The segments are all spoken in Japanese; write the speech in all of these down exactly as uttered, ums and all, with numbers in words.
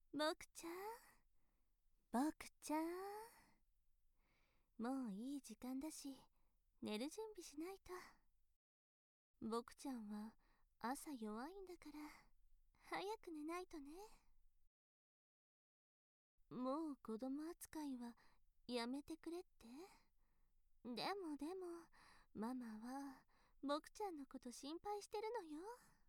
僕ちゃん、僕ちゃん。もういい時間だし、寝る準備しないと。僕ちゃんは朝弱いんだから、早く寝ないとね。もう子供扱いはやめてくれって。でもでも、ママは僕ちゃんのこと心配してるのよ。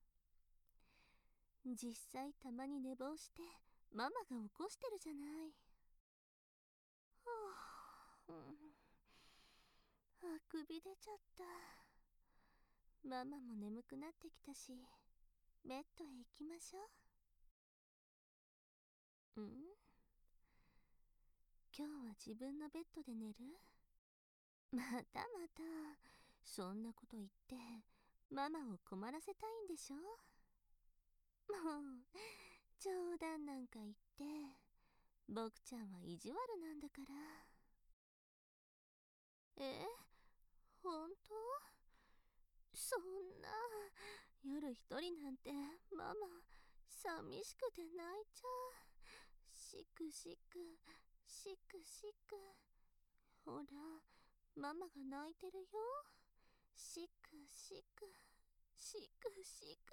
実際たまに寝坊してママが起こしてるじゃない。はぁ、うん、あくび出ちゃった。ママも眠くなってきたし、ベッドへ行きましょう。うん、今日は自分のベッドで寝る？またまた、そんなこと言ってママを困らせたいんでしょ？もう冗談なんか言って、僕ちゃんは意地悪なんだから。え、本当？そんな、夜一人なんてママ寂しくて泣いちゃう。しくしくしくしく。ほら、ママが泣いてるよ。しくしくしくしく。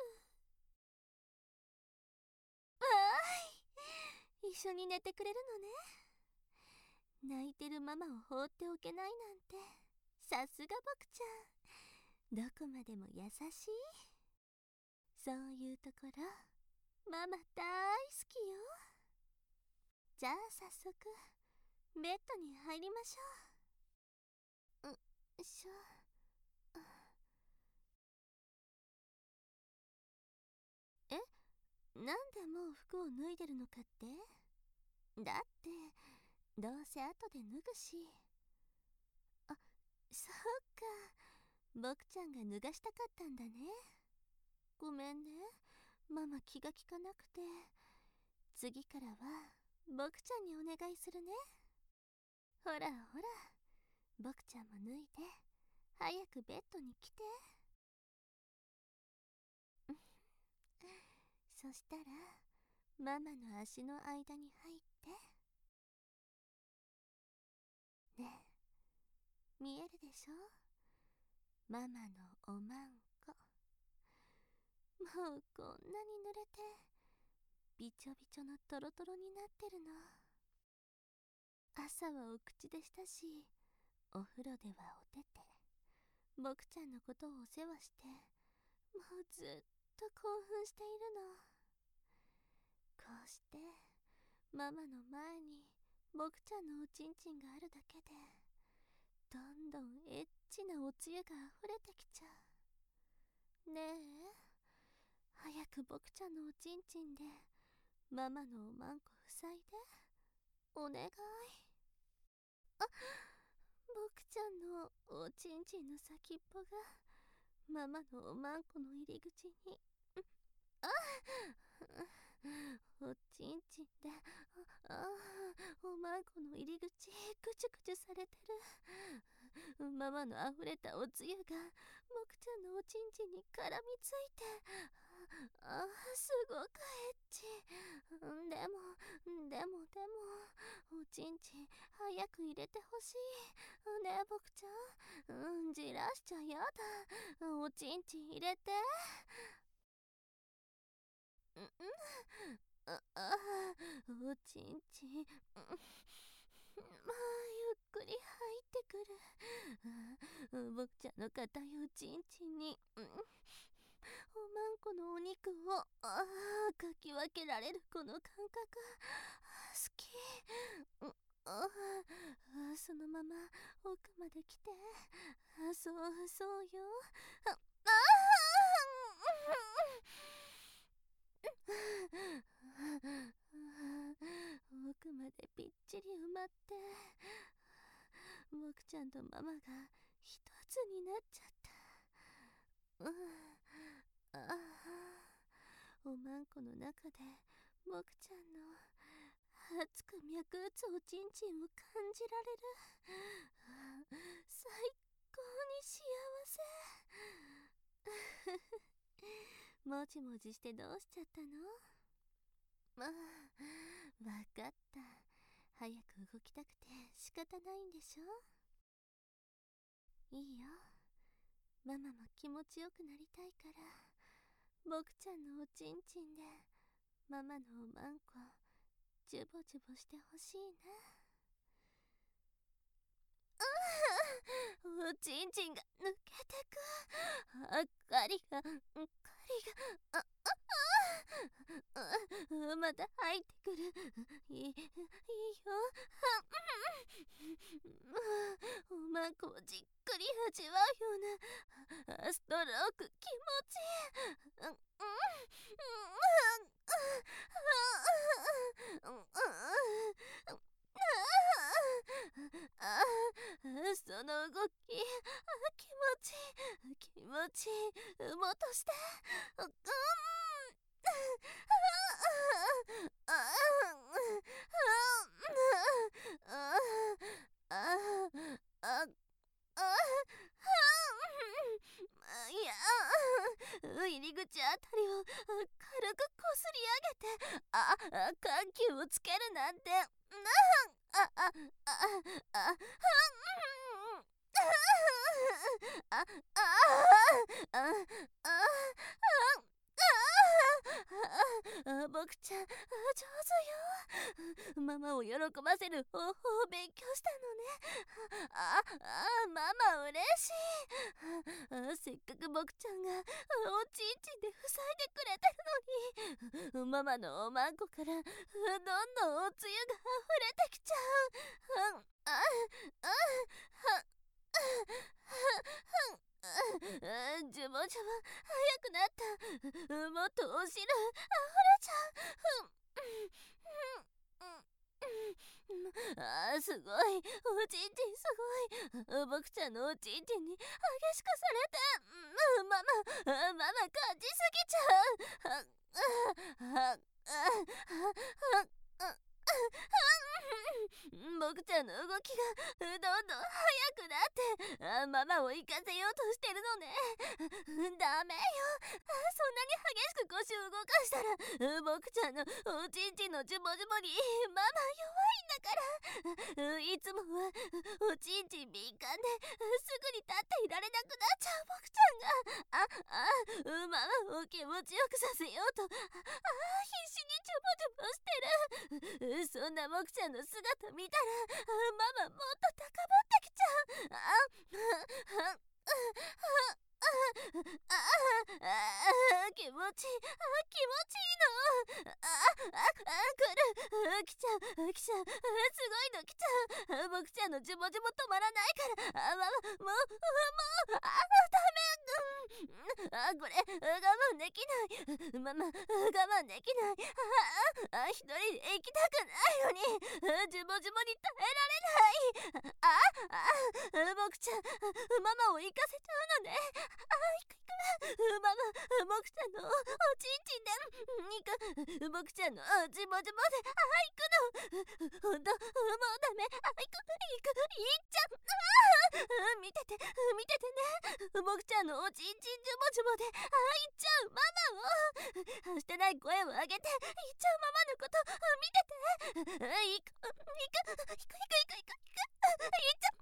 わーい、一緒に寝てくれるのね。泣いてるママを放っておけないなんて、さすが僕ちゃん。どこまでも優しい。そういうところ、ママ大好きよ。じゃあ早速ベッドに入りましょう。うしょ。え、なんでもう服を脱いでるのかって？だってどうせ後で脱ぐし。あ、そっか、僕ちゃんが脱がしたかったんだね。ごめんね、ママ気が利かなくて。次からは僕ちゃんにお願いするね。ほらほら、僕ちゃんも脱いで早くベッドに来て。そしたらママの足の間に入って。ねえ、見えるでしょ？ママのおまんこ。もうこんなに濡れてびちょびちょのトロトロになってるの。朝はお口でしたし、お風呂ではお手手。僕ちゃんのことをお世話して、もうずっと興奮しているの。こうしてママの前に僕ちゃんのおちんちんがあるだけで、どんどんエッチなおつゆが溢れてきちゃう。ねえ、早く僕ちゃんのおちんちんでママのおまんこ塞いで、お願い。あ、僕ちゃんのおちんちんの先っぽがママのおまんこの入り口に。あ、おちんちんで、ああ、おまんこの入り口ぐちゅぐちゅされてる。ママのあふれたおつゆが僕ちゃんのおちんちんに絡みついて、ああ、すごくエッチ。でもでもでも、おちんちん早く入れてほしいねえ、僕ちゃん。うん、じらしちゃやだ。おちんちん入れて。うんうん、ああ、おちんちん、まあゆっくり入ってくる。僕ちゃんの硬いおちんちんに、うん、おまんこのお肉をああかき分けられるこの感覚、好き。うん、ああ、そのまま奥まで来て。あ、そうそうよ。ああ、奥までぴっちり埋まって、僕ちゃんとママが一つになっちゃった。うん、ああ、おまんこの中で僕ちゃんの熱く脈打つおちんちんを感じられる。最高に幸せ。もじもじしてどうしちゃったの？まあ、 わかった。早く動きたくて仕方ないんでしょ。いいよ。ママも気持ちよくなりたいから、僕ちゃんのおちんちんでママのおまんこジュボジュボしてほしいな。おちんちんが抜けてく。あかりが、かりが、あ、あ、あ、また入ってくる。いい、いいよ。おまんこをじっくり味わうようなストローク気持ちいい。うん、うん、ああ、その動き、あ、気持ちいい、気持ちいい、産もうとして、うん、ああ、ああ、ああ、いや、入り口あたりを軽くこすり上げて、あ、緩急をつけるなんて、なあ、あ、あ、あ、あ、あ、あ、あ、あ、あ、あ、僕ちゃん上手よ。ママを喜ばせる方法を勉強したのね。あ、あ、ママ嬉しい。あ、せっかく僕ちゃんがおちんちんで塞いでくれてるのに、ママのおまんこからどんどんおつゆが溢れてきちゃう。あ、あ、あ、は、ジュボジュボ早くなった。もっとお汁溢れちゃう。あー、すごい。おちんちんすごい。僕ちゃんのおちんちんに激しくされて、ママ、ママ感じすぎちゃう。あ、あ、あ、あ、あ、僕ちゃんの動きがどんどん速くなってあママを行かせようとしてるのね。ダメよ。そんなに激しく腰を動かしたら僕ちゃんのおちんちんのジュボジュボにママ弱いんだから。いつもはおちんちん敏感ですぐに立っていられなくなっちゃう僕ちゃんがああママを気持ちよくさせようとあ必死にジュボジュボしてる。そんな僕ちゃんの姿見たらママもっと高ぶってきちゃう。ああああ気持ちいい、あ気持ちいいの。ああ来る、来ちゃう、来ちゃう、すごいの来ちゃう。僕ちゃんのジュボジュボ止まらないからあママもうもうあダメ。あこれ我慢できない。ママ我慢できない。ああ一人で行きたくないのにジュボジュボに耐えられない。ああ僕ちゃんママを行かせちゃうのね。あ行く行くママ僕ちゃんのおちんちんで行く。僕ちゃんのジュボジュボであ行くの。ほんともうダメ。あ行く行く行っちゃう。あ見てて見ててね。僕ちゃんのおちんちんジュボジュボであ行っちゃうママを。してない声を上げて行っちゃうママのこと見てて。行く行く行く行く行く行く行く行っちゃう。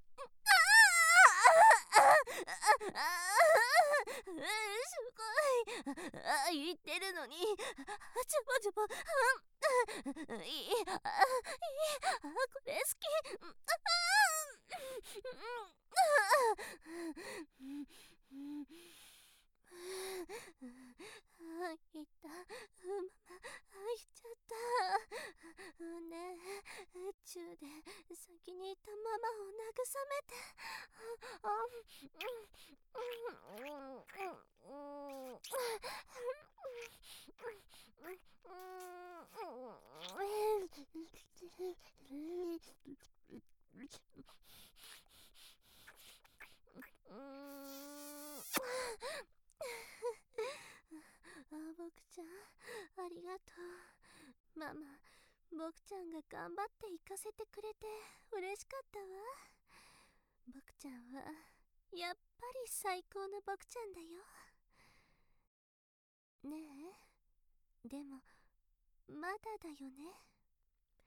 ああすごい。あ言ってるのにジュボジュボいいいいあこれ好き。あいったママあいっちゃったねえチューで先に行ったママを慰めて。あ僕ちゃんありがとう。ママ僕ちゃんが頑張って行かせてくれて嬉しかったわ。僕ちゃんはやっぱり最高の僕ちゃんだよ。ねえでもまだだよね。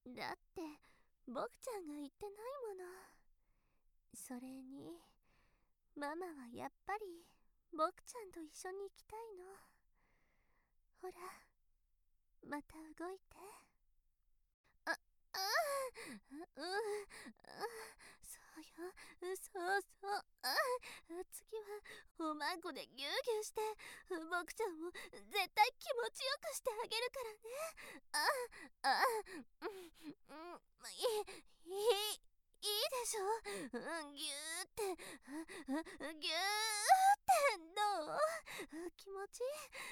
だって僕ちゃんが言ってないもの。それにママはやっぱり僕ちゃんと一緒に行きたいの。ほら、また動いて。あ、ああ、うん、あ、そうよ、そうそう、あ、次はおまんこでギュウギュウして僕ちゃんを絶対気持ちよくしてあげるからね。ああ、うん、うん、いい、いい、いいでしょ。うん、ギューって、ギューってどう？気持ちいい？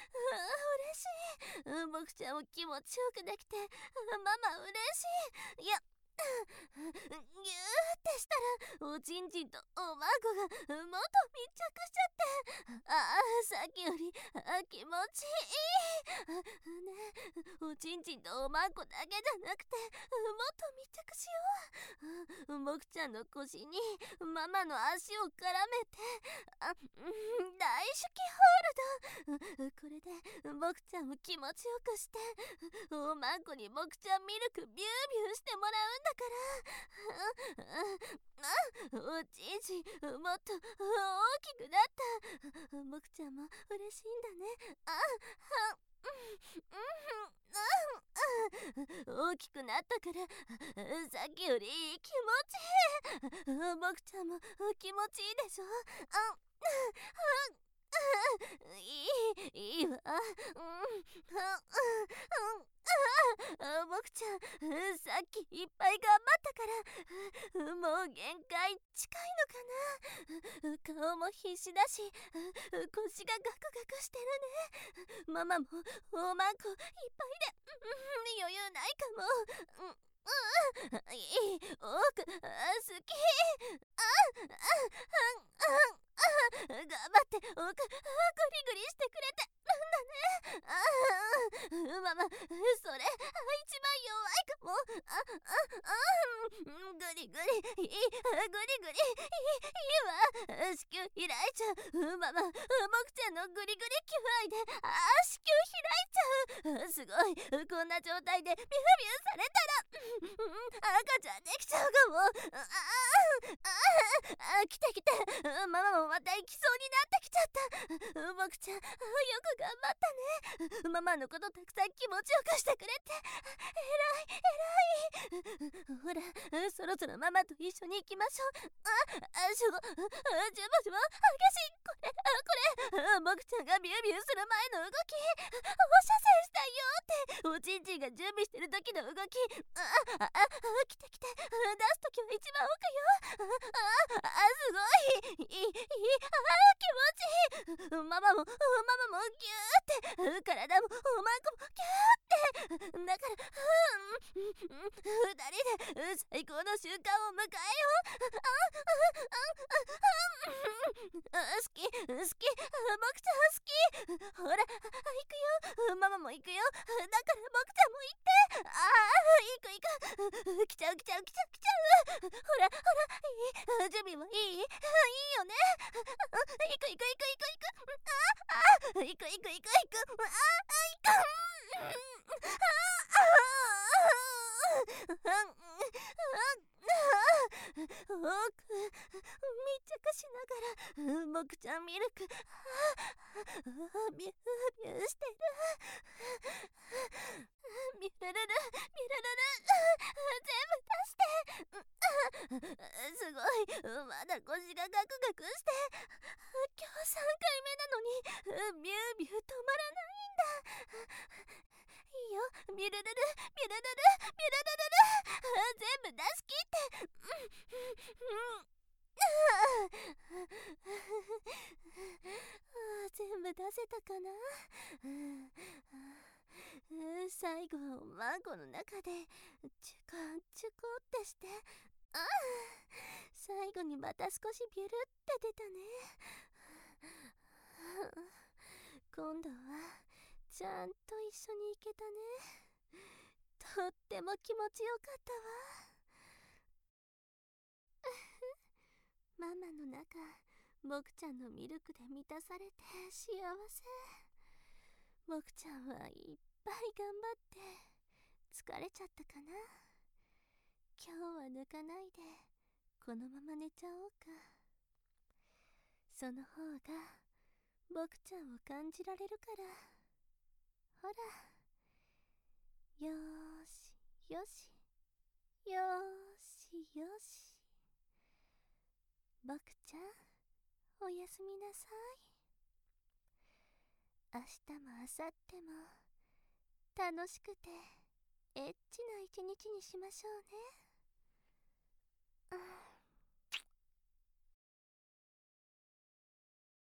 嬉しい。僕ちゃんを気持ちよくできてママ嬉しい。いや、ギューってしたらおちんちんとおまんこがもっと密着しちゃって、ああ、さっきよりあ気持ちいい。ねえ、おちんちんとおまんこだけじゃなくてもっと密着しよう。僕ちゃんの腰にママの足を絡めて、あ、うん、大手記ホールド。これで僕ちゃんを気持ちよくしておまんこに僕ちゃんミルクビュービューしてもらうんだから。あ、おちんちんもっと大きくなった。僕ちゃんも嬉しいんだね。あ、は、うん、うん、大きくなったからさっきより気持ちいい。僕ちゃんも気持ちいいでしょ。あ、いい、いいわ。うん、あ、僕ちゃんさっきいっぱい頑張ったからもう限界近いのかな。顔も必死だし腰がガクガクしてるね。ママもおまんこいっぱいで、うん、余裕ないかも。うん、うん、いい、多く、あ、好き。あ、あ、あ、あ、頑張っておく、あ、グリグリしてくれてるんだね。あ、ママ、それ一番弱いかも。あ、あ、あ、グリグリ、いい、グリグリ、いい、いいわ。子宮開いちゃう。ママ、僕ちゃんのグリグリキュアイで、あ、子宮開いちゃう。すごい、こんな状態でビュービューされたら赤ちゃんできちゃうかも。ああ、来て来て。ママもまた行きそうになってきちゃった。僕ちゃんよく頑張ったね。ママのことたくさん気持ちよくしてくれて偉い偉い。ほら、そろそろママと一緒に行きましょう。あ、あ、しょぼ、あ、じゅぼじゅぼ激しい。これ、あ、これ、僕ちゃんがビュービューする前の動き、放射線したよって。おちんちんが準備してる時の動き。あ、あ、あ、来て来て。出す時は一番奥よ。あ、あ、すごい、いい、いい、あ、気持ちいい。ママもママもギューって、体もおまんこもギューって。だから、うん、二人で最高の瞬間を迎えよう。あ、あ、あ、あ、好き好き、僕ちゃん好き。ほら、行くよ。ママも行くよ。だから僕ちゃんも行って。ああ、行く行く。来ちゃう来ちゃう来ちゃう来ちゃう。ほらほら、いい、準備もいい、いいよね。行く行く行く行く行く。ああ、行く行く行く行く。ああ、行く。多く密着しながら僕ちゃんミルクビュービューしてる。ミュルルルミュルルル全部出して。すごい、まだ腰がガクガクして。今日さんかいめなのにビュービュー止まらないんだ。いいよ、ミュルルルミュルルルミュルルル全部出し切って。全部出せたかな。最後はおまんこの中でチュコチュコってして、ああ、最後にまた少しビュルって出たね。今度はちゃんと一緒に行けたね。とっても気持ちよかったわ。ママの中、僕ちゃんのミルクで満たされて幸せ。僕ちゃんはいっぱい頑張って疲れちゃったかな。 今日は抜かないでこのまま寝ちゃおうか。その方が僕ちゃんを感じられるから。ほら、よーしよしよーしよし。僕ちゃん、おやすみなさい。明日も明後日も楽しくてエッチな一日にしましょうね。うん。